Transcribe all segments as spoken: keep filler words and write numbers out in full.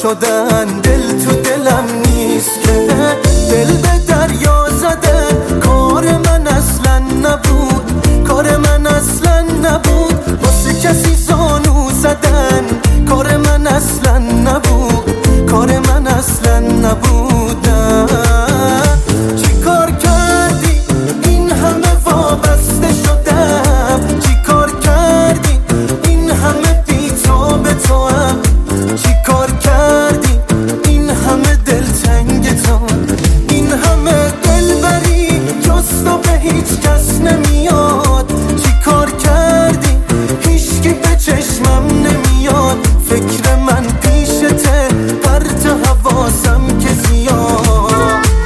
شدن، دل تو دلم نیست که دل به دریا زدن. کار من اصلا نبود، کار من اصلا نبود واسه کسی زانو زدن. کار من اصلا نبود، کار من اصلا نبودن. چی کار کردی این همه وابسته شدم؟ چی کار کردی این همه بی تو به تو هم؟ چی کار کردی این همه دلتنگ تو؟ این همه دل بری جز تو به هیچ کس نمیاد. چی کار کردی هیچکی به چشمم نمیاد. فکر من پیشته پرت حواسم که زیاد.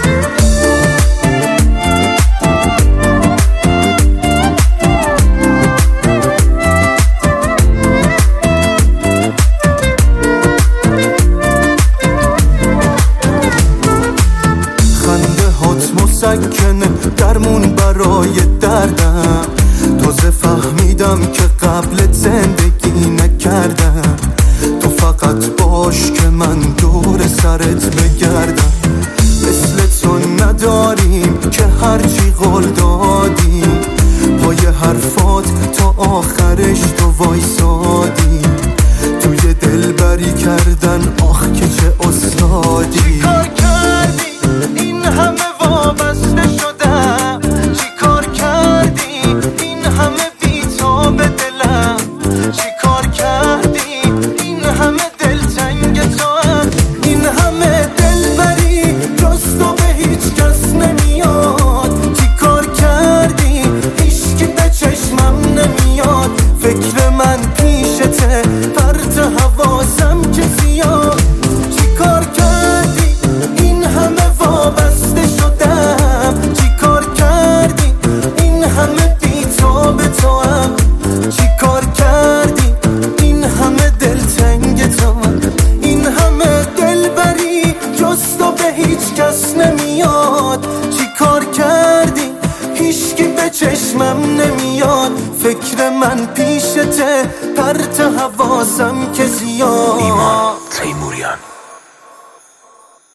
خنده هات مسکنه درمون برای دردم. تازه فهمیدم که قبلت زندگی نکردم. تو فقط باش که من دور سرت بگردم. مثل تو نداریم که هرچی قول دادی پای حرفات تا آخرش تو وایسادی. توی دل بری کردن آخ که چه استادی. چی کار کردی این همه وابسته شدم؟ چی کار کردی این همه بی تو به دلم؟ چی کار کردی این همه دلتنگ تو هم؟ این همه دل بری جز تو به هیچ کس نمیاد. چی کار کردی هیچکی به چشمم نمیاد. فکر من پیشته پرت حواسم که زیاد. چی کار کردی این همه وابسته شدم؟ چی کار کردی این همه بی تو به تو هم؟ چی کار کردی این همه دلتنگ تو؟ این همه دل بری جز تو به هیچ کس نمیاد. چی کار کردی هیچکی به چشمم نمیاد. فکر من پیشته پرت حواسم که زیاد. ایمان تیموریان.